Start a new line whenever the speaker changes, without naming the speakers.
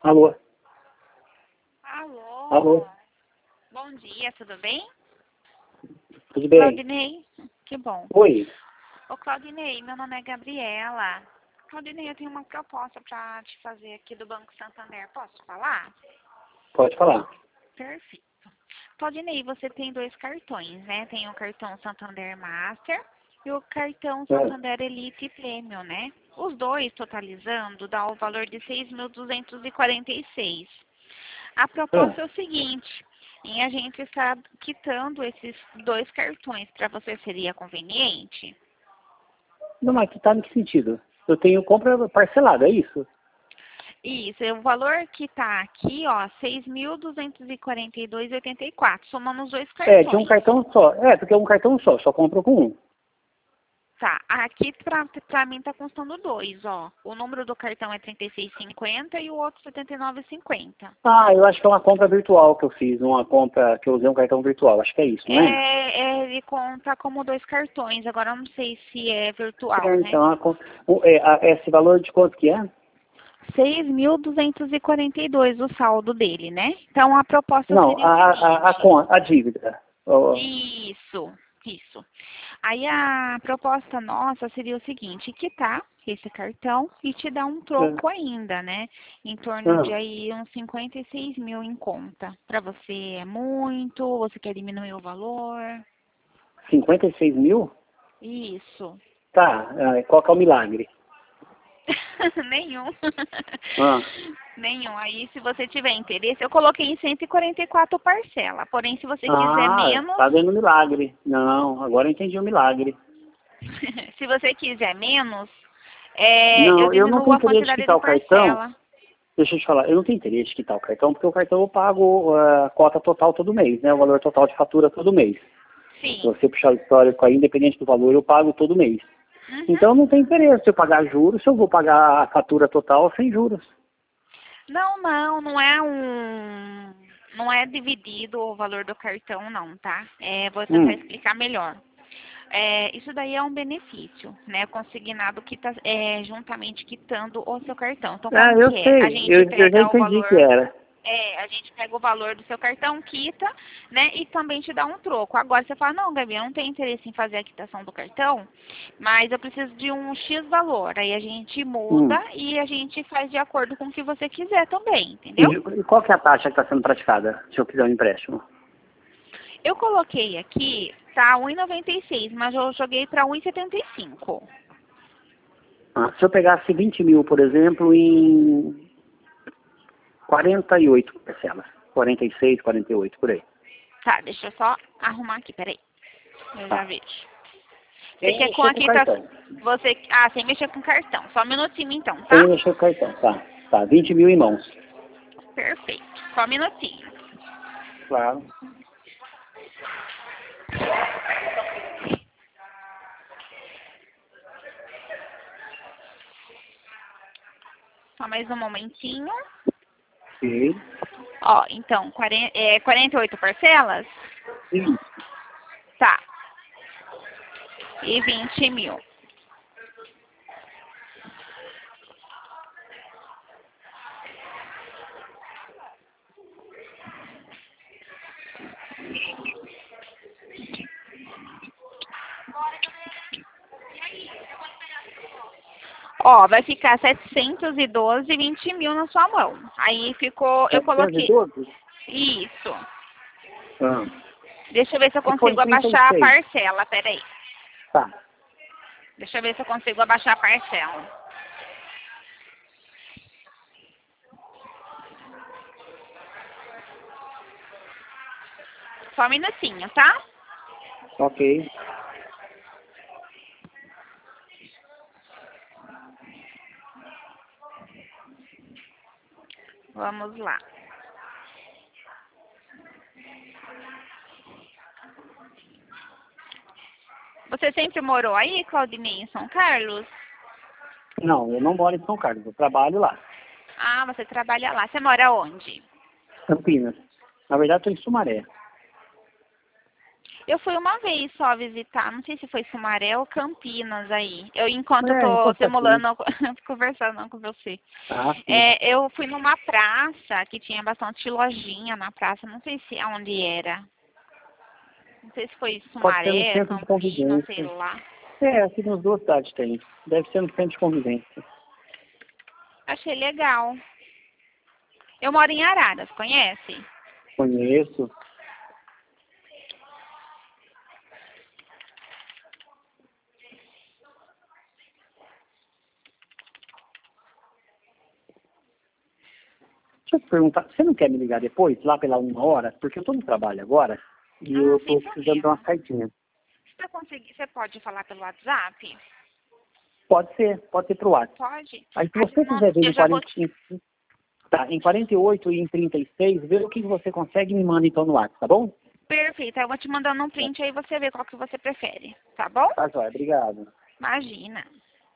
Alô?
Alô?
Alô?
Bom dia, tudo bem?
Tudo bem?
Claudinei, que bom.
Oi.
Ô Claudinei, meu nome é Gabriela. Claudinei, eu tenho uma proposta para te fazer aqui do Banco Santander. Posso falar?
Pode falar.
Perfeito. Claudinei, você tem dois cartões, né? Tem o cartão Santander Master e o cartão Santander Elite Premium, né? Os dois, totalizando, dá o valor de 6.246. A proposta é o seguinte, em a gente estar quitando esses dois cartões, para você seria conveniente?
Não, mas tá em que sentido? Eu tenho compra parcelada, é isso?
Isso, o valor que está aqui, ó, 6.242,84, somando os dois
É, de um
cartões.
cartão só. É, porque é um cartão só compro com um.
Tá, aqui pra mim tá custando dois, ó. O número do cartão é 36,50 e o outro 79,50.
Ah, eu acho que é uma compra virtual que eu fiz, uma compra que eu usei um cartão virtual, acho que é isso, não é?
Ele conta como dois cartões, agora eu não sei se é virtual,
É,
né?
então, esse valor de quanto que é?
6.242 o saldo dele, né? Então a proposta
Não,
seria o seguinte.
a dívida.
Isso. Aí a proposta nossa seria o seguinte, quitar esse cartão e te dar um troco ainda, né? Em torno de aí uns 56 mil em conta. Para você é muito? Você quer diminuir o valor?
56 mil?
Isso.
Tá, qual que é o milagre?
Nenhum.
Ah.
Nenhum. Aí, se você tiver interesse, eu coloquei em 144 parcela. Porém, se você quiser menos,
Tá vendo milagre. Não, agora eu entendi o milagre.
se você quiser menos, eu
Não, eu não
diminuo
tenho
a
interesse de
quantidade
quitar
de
o cartão.
parcela.
Deixa eu te falar, eu não tenho interesse de quitar o cartão, porque o cartão eu pago a cota total todo mês, né? O valor total de fatura todo mês. Se
Sim.
você puxar o histórico aí, independente do valor, eu pago todo mês.
Uhum.
Então não tem interesse eu pagar juros se eu vou pagar a fatura total sem juros.
Não é dividido o valor do cartão, não, tá? Vou tentar explicar melhor. Isso daí é um benefício, né? Consignado juntamente quitando o seu cartão. Então, como
Eu
que é? A
sei,
gente
eu já
pega o
entendi que
valor,
era.
a gente pega o valor do seu cartão, quita, né? E também te dá um troco. Agora você fala, não, Gabi, eu não tenho interesse em fazer a quitação do cartão, mas eu preciso de um X valor. Aí a gente muda e a gente faz de acordo com o que você quiser também, entendeu?
E qual que é a taxa que está sendo praticada se eu quiser um empréstimo?
Eu coloquei aqui, tá 1,96, mas eu joguei para 1,75.
Se eu pegasse 20 mil, por exemplo, em 48 parcelas. 46, 48, por aí.
Tá, deixa eu só arrumar aqui, peraí. Eu já vejo. Você
Sem
quer com
mexer com o
aqui, tá?
cartão.
Sem mexer com cartão. Só um minutinho então, tá?
Sem mexer com o cartão, tá. Tá, 20 mil em mãos.
Perfeito. Só um minutinho.
Claro.
Só mais um momentinho.
Sim.
Ó, então, 48 parcelas?
Sim.
Tá. E 20 mil. Ó, vai ficar 712, 20 mil na sua mão. Aí ficou, eu coloquei...
712?
Isso.
Ah.
Deixa eu ver se eu
Se for em
consigo abaixar a
36.
parcela, peraí.
Tá.
Deixa eu ver se eu consigo abaixar a parcela. Só um minutinho, tá?
Ok.
Vamos lá. Você sempre morou aí, Claudinei, em São Carlos?
Não, eu não moro em São Carlos, eu trabalho lá.
Ah, você trabalha lá. Você mora onde?
Campinas. Na verdade, estou em Sumaré.
Eu fui uma vez só visitar, não sei se foi Sumaré ou Campinas aí. Enquanto eu
Então
tô
tá
simulando, conversando com você.
Ah, sim.
Eu fui numa praça que tinha bastante lojinha na praça, não sei se aonde era. Não sei se foi
Pode ser no
Sumaré,
centro de
Campinas, sei
convivência.
lá.
Aqui nas duas cidades tem. Deve ser no centro de convivência.
Achei legal. Eu moro em Araras, conhece?
Conheço. Deixa eu te perguntar, você não quer me ligar depois, lá pela 1 hora? Porque eu tô no trabalho agora e eu
Sem
tô precisando de uma
problema.
cartinha.
Você pode falar pelo WhatsApp?
Pode ser pro WhatsApp.
Pode?
Aí se você quiser ver
Eu
em
já vou.
45, tá, em 48 e em 36, vê o que você consegue e me manda então no WhatsApp, tá bom?
Perfeito, eu vou te mandando um print aí você vê qual que você prefere, tá bom?
Tá, joia, obrigado.
Imagina.